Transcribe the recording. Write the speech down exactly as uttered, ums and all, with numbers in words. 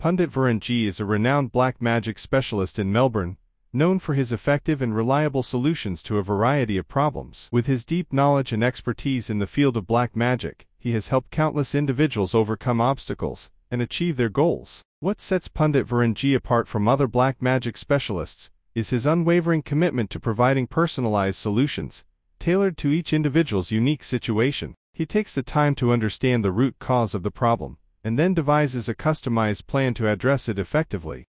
Pandit Virenji is a renowned black magic specialist in Melbourne, known for his effective and reliable solutions to a variety of problems. With his deep knowledge and expertise in the field of black magic, he has helped countless individuals overcome obstacles and achieve their goals. What sets Pandit Virenji apart from other black magic specialists is his unwavering commitment to providing personalized solutions, tailored to each individual's unique situation. He takes the time to understand the root cause of the problem, and then devises a customized plan to address it effectively.